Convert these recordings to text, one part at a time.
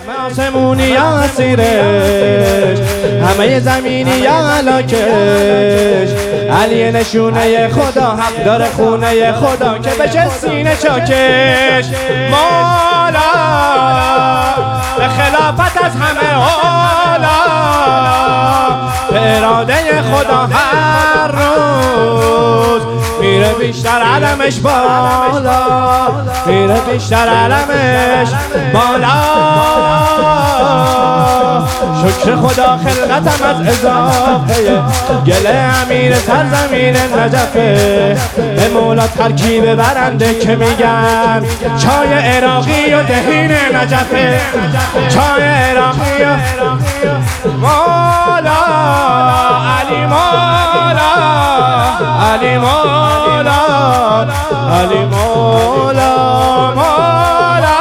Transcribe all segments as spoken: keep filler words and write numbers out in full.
همه آسمونی یا اسیرش، همه زمینی یا هلاکش. علی نشونه خدا، حق داره خونه خدا که بشه سینه چاکش. مولا به خلافت از همه اولا، به اراده خدا هر روز میره بیشتر علمش بالا، میره بیشتر علمش بالا. شکر خدا خلقتم از اضافه گل امیر سرزمین نجفه. به مولا ترکیب برنده که میگن چای عراقی و دهین نجفه، چای عراقی و مولا علی مولا علی مولا علی مولا مولا.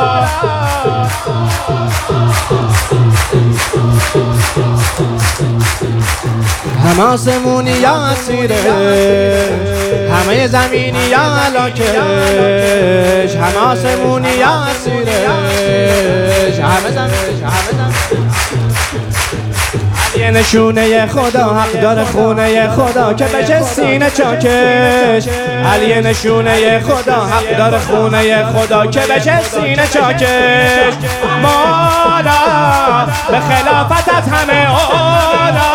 همه آسمونی یا اسیرش، همه زمینی یا هلاکش. همه آسمونی یا اسیرش، همه زمینی همه زمینی. علی نشونه خدا، حق داره خونه خدا که بشه سینه چاکش. علی نشونه خدا، حق داره خونه خدا که بشه سینه چاکش. مولا به خلافت از همه اولا،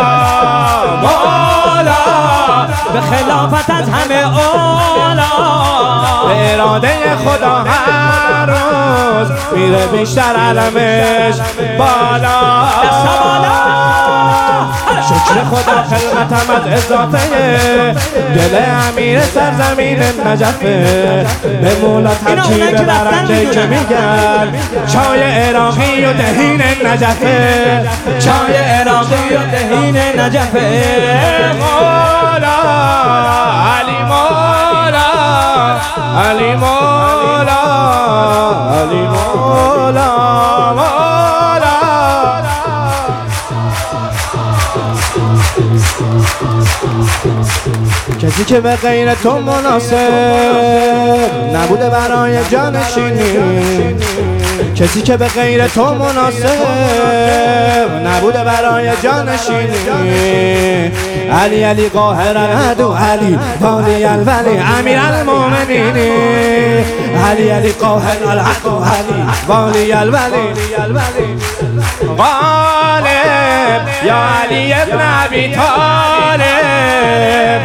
مولا به خلافت از همه اولا. به اراده خدا هر روز میره بیشتر علمش بالا. شکر خدا خلقتم از اضافه گل امیر سرزمین نجفه. به مولا ترکیب برنده که میگن چای عراقی و دهین نجفه، چای عراقی و دهین نجفه. مولا علی مولا علی مولا علی مولا مولا. کسی که به غیر تو مناسب نبوده برای جانشینی، کسی که به غیر تو مناسب نبوده برای جانشینی. علی علی قاهر العدو، علی والی الولی امیر المؤمنین. علی علی قاهر العدو، علی والی الولی غالب یا علی ابن ابی طالب.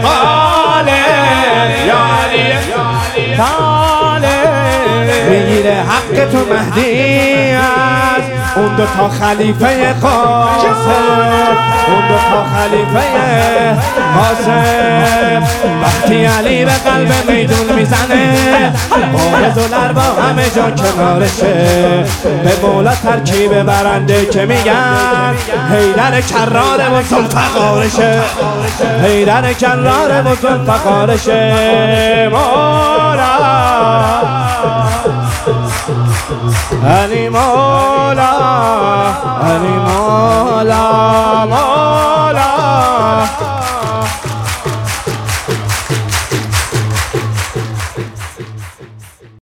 غالب یا علی طالب. میگیره حق تو مهدی از اون دو تا خلیفه قاسم، اون دو تا خلیفه قاسم. وقتی علی به قلب میدون میزنه، بارز و لربا همه جا کنارشه. به مولا ترکیب برنده که میگن حیدر کرار و ذوالفقارشه، حیدر کرار و ذوالفقارشه. مولا علی مولا